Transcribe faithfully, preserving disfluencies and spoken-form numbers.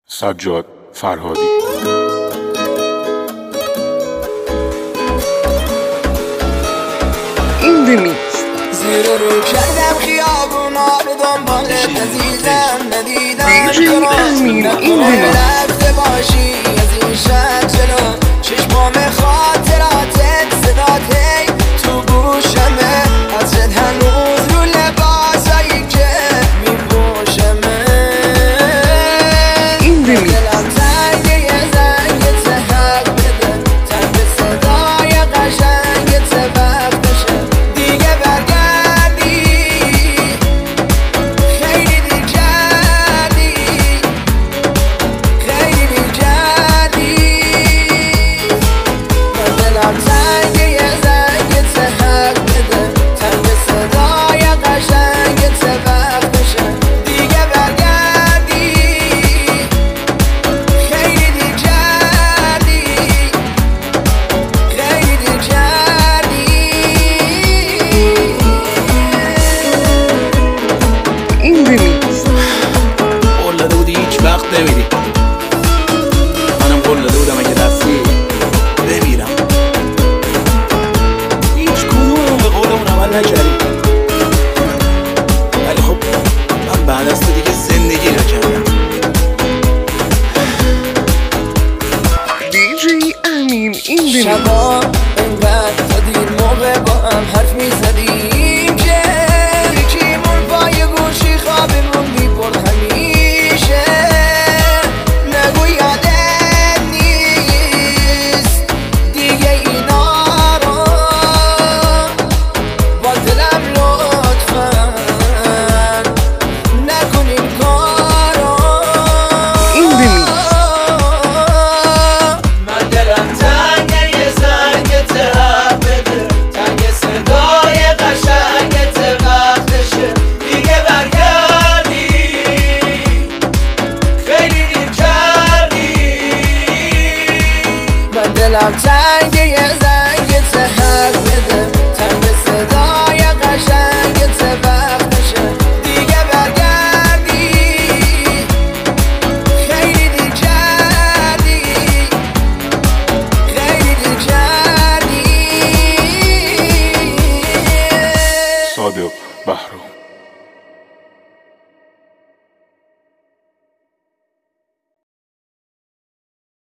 سجاد فرهادی. این ریمیکس زیر رو کردم خیابونا رو دنبالت عزیزم ندیدم نکنه رفته باشی از این شب جلو چشمام خاطراتت صدات هی تو گوشمه حسرت هنوز رو لباسایی که میپوشمه این ریمیکس دلم تنگه یه زنگت حق بده تنگ صدای قشنگت وقتشه دیگه برگردی خیلی دیر کردی خیلی دیر کردی من دلم تنگه یه زنگت حق بده تنگ صدای قشنگت وقتشه دیگه برگردی خیلی دیر کردی خیلی دیر کردی این ریمیکس قول داده بودی هیچ وقت نمیری، منم قول داده بودم اگه رفتی بمیرم. هیچ کدوم به قولمون عمل نکردیم، ولی خب من بعد از تو دیگه